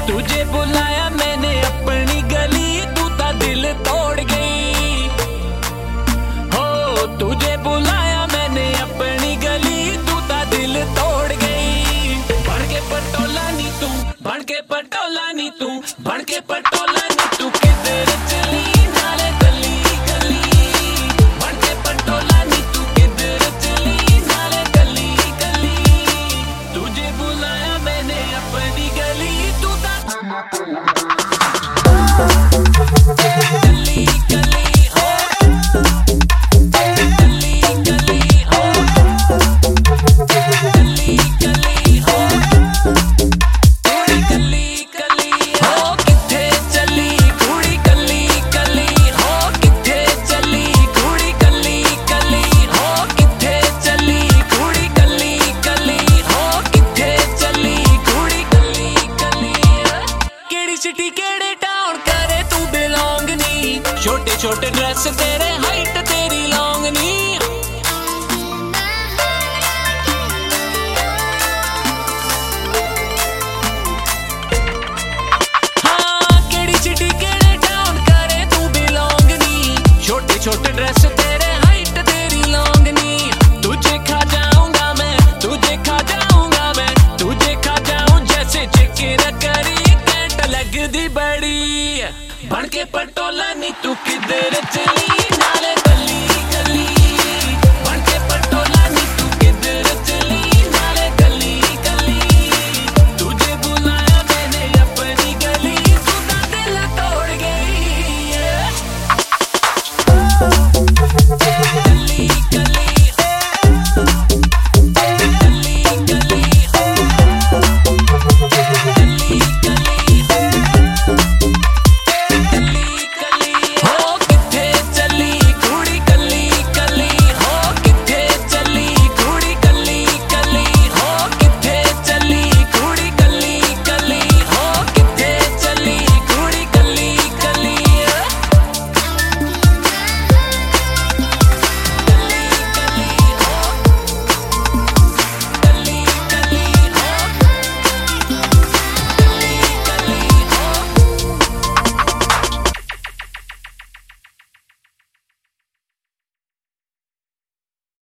तुझे बुलाया मैंने अपनी गली, तू ता दिल तोड़ गई। हो तुझे बुलाया मैंने अपनी गली, तू ता दिल तोड़ गई। बन के पटोला नी तू, बन के पटोला नी तू, बन के पटोला नी तू, किधर चली नाले गली गली। बन के पटोला नी तू, किधर चली नाले गली गली। तुझे बुलाया मैंने अपनी गली, तू ता गली गली हो, गली गली हो, गली गली हो, कुड़ी गली गली हो। किथे चली कुड़ी गली गली हो, किथे चली कुड़ी गली गली हो, किथे चली कुड़ी गली गली हो, किथे चली कुड़ी गली गली। केड़ी सिटी केड़े टाउन करे तू बिलोंग नी, छोटे छोटे ड्रेस तेरे हाइट तेरी लॉन्ग नी। हाँ केड़ी सिटी केड़े टाउन करे तू बिलोंग नी, छोटे छोटे ड्रेस तेरे हाइट तेरी लॉन्ग नी। तुझे खा जाऊंगा मैं, तुझे खा जाऊंगा मैं, तुझे खा जाऊं जैसे चिकन करी, कैंट लगदी बड़ी। बन के पटोला नी तू किधर चली